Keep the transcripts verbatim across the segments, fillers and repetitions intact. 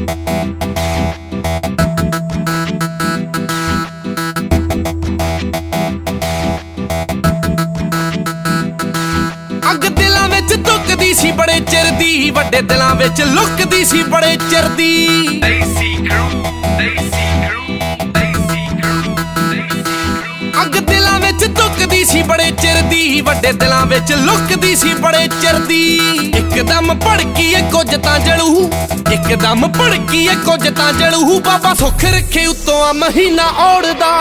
ਅੱਗ ਦਿਲਾਂ ਵਿੱਚ ਧੁੱਕਦੀ ਸੀ ਬੜੇ ਚਿਰ ਦੀ, ਵੱਡੇ ਦਿਲਾਂ ਵਿੱਚ ਲੁਕਦੀ ਸੀ ਬੜੇ ਚਿਰ ਦੀ। ਅੱਗ ਦਿਲਾਂ ਵਿੱਚ ਧੁੱਕਦੀ ਸੀ ਬੜੇ ਚਿਰ ਦੀ, ਵੱਡੇ ਦਿਲਾਂ ਵਿੱਚ ਲੁਕਦੀ ਸੀ ਬੜੇ ਚਿਰ ਦੀ। ਇੱਕਦਮ ਭੜਕੀ ਏ ਕੁਝ ਤਾਂ ਜਲੂ, ਇੱਕਦਮ ਭੜਕੀ ਏ ਕੁਝ ਤਾਂ ਜਲੂ। ਬਾਬਾ ਸੁੱਖ ਰੱਖੇ ਉੱਤੋਂ ਆ ਮਹੀਨਾ ਔੜਦਾ,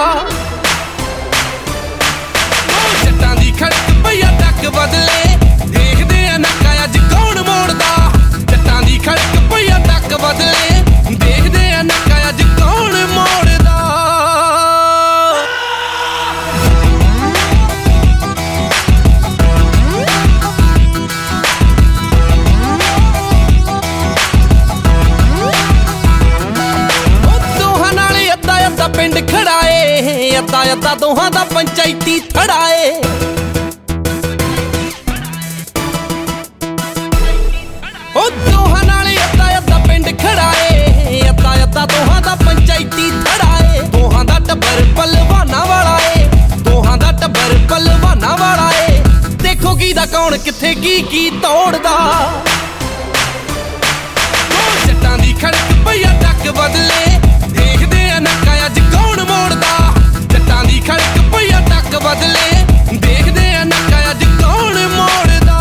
ਜੱਟਾਂ ਦੀ ਖੜਕ ਪਈਆ ਟੱਕ ਬਦਲੇ। ਦੇਖਦੇ ਆ ਨੱਕਾ ਅੱਜ ਕੌਣ ਮੋੜਦਾ, ਜੱਟਾਂ ਦੀ ਖੜਕ ਪਈਆ ਟੱਕ ਬਦਲੇ। ਦੇਖਦੇ ਆ ਨੱਕਾ ਅੱਜ ਕੌਣ ਮੋੜਦਾ। ਦੋਹਾਂ ਨਾਲੇ ਅੱਧਾ ਅੱਧਾ ਪਿੰਡ ਖੜਾ ਏ, ਅੱਧਾ ਅੱਧਾ ਦੋਹਾਂ ਦਾ ਪੰਚਾਇਤੀ ਥੜਾ ਏ। ਉਹ ਦੋਹਾਂ ਨਾਲੇ ਅੱਧਾ ਅੱਧਾ ਪਿੰਡ ਖੜਾ ਏ, ਅੱਧਾ ਅੱਧਾ ਦੋਹਾਂ ਦਾ ਪੰਚਾਇਤੀ ਥੜਾ ਏ। ਦੋਹਾਂ ਦਾ ਟੱਬਰ ਪਲਵਾਨਾਂ ਵਾਲਾ ਏ, ਦੋਹਾਂ ਦਾ ਟੱਬਰ ਪਲਵਾਨਾਂ ਵਾਲਾ ਏ। ਦੇਖੋ ਕਿਹਦਾ ਕੌਣ ਕਿੱਥੇ ਕੀ ਕੀ ਤੋੜਦਾ। ਜੱਟਾਂ ਦੀ ਖੜਕ ਪਈਆ ਟੱਕ ਬਦਲੇ। ਦੇਖਦੇ ਆ ਨੱਕਾ ਅੱਜ ਕੌਣ ਮੋੜਦਾ, ਜੱਟਾਂ ਦੀ ਖੜਕ ਪਈਆ ਟੱਕ ਬਦਲੇ। ਦੇਖਦੇ ਆ ਨੱਕਾ ਅੱਜ ਕੌਣ ਮੋੜਦਾ।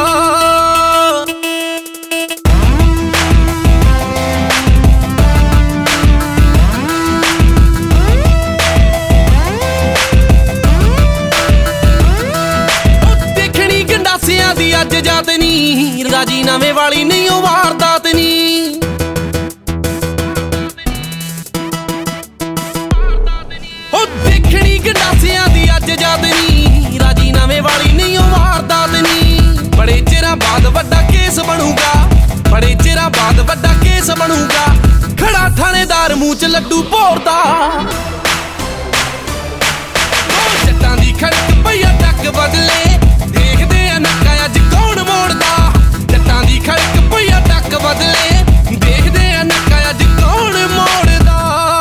ਦੇਖਣੀ ਗੰਡਾਸਿਆਂ ਦੀ ਅੱਜ ਜਾਤ ਨੀ, ਰਾਜੀ ਨਵੇਂ ਵਾਲੀ ਨਹੀਂ ਉਹ ਵਾਰਦਾਤ ਨੀ। ਦੇਖਣੀ ਗੰਡਾਸਿਆਂ ਦੀ ਅੱਜ ਜਾਤ ਨੀ, ਰਾਜੀ ਨਵੇਂ ਵਾਲੀ ਨਹੀਂ ਉਹ ਵਾਰਦਾਤ ਨੀ। ਬੜੇ ਚਿਰਾਂ ਬਾਅਦ ਵੱਡਾ ਕੇਸ ਬਣੂਗਾ, ਬੜੇ ਚਿਰਾਂ ਬਾਅਦ ਵੱਡਾ ਕੇਸ ਬਣੂਗਾ। ਖੜਾ ਥਾਣੇਦਾਰ ਮੂੰਹ ਚ ਲੱਡੂ ਭੋਰਦਾ। ਜੱਟਾਂ ਦੀ ਖੜਕ ਪਈਆ ਟੱਕ ਬਦਲੇ। ਦੇਖਦੇ ਆ ਨੱਕਾ ਅੱਜ ਕੌਣ ਮੋੜਦਾ, ਜੱਟਾਂ ਦੀ ਖੜਕ ਪਈਆ ਟੱਕ ਬਦਲੇ। ਦੇਖਦੇ ਆ ਨੱਕਾ ਅੱਜ ਕੌਣ ਮੋੜਦਾ।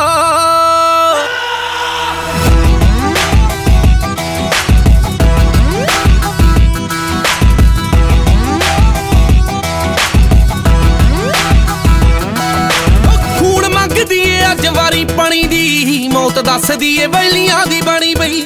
ਅੱਜ ਵਾਰੀ ਪਾਣੀ ਦੀ, ਮੌਤ ਦੱਸਦੀ ਏ ਵੈਲੀਆਂ ਦੀ ਬਣੀ ਬਈ।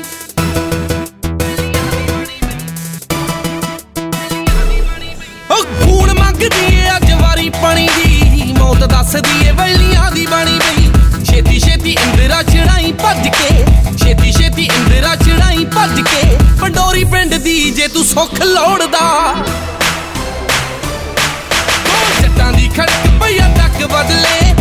ਉਹ ਖੂਨ ਮੰਗਦੀ ਏ ਅੱਜ ਵਾਰੀ ਪਾਣੀ ਦੀ, ਮੌਤ ਦੱਸਦੀ ਏ ਵੈਲੀਆਂ ਦੀ ਬਣੀ ਬਈ। ਛੇਤੀ ਛੇਤੀ ਇੰਦਰਾ ਚੜਾਈ ਭੱਜ ਕੇ, ਛੇਤੀ ਛੇਤੀ ਇੰਦਰਾ ਚੜਾਈ ਭੱਜ ਕੇ। ਪੰਡੋਰੀ ਪਿੰਡ ਦੀ ਜੇ ਤੂੰ ਸੁੱਖ ਲੋੜਦਾ। ਜੱਟਾਂ ਦੀ ਖੜਕ ਪਈਆ ਟੱਕ ਬਦਲੇ।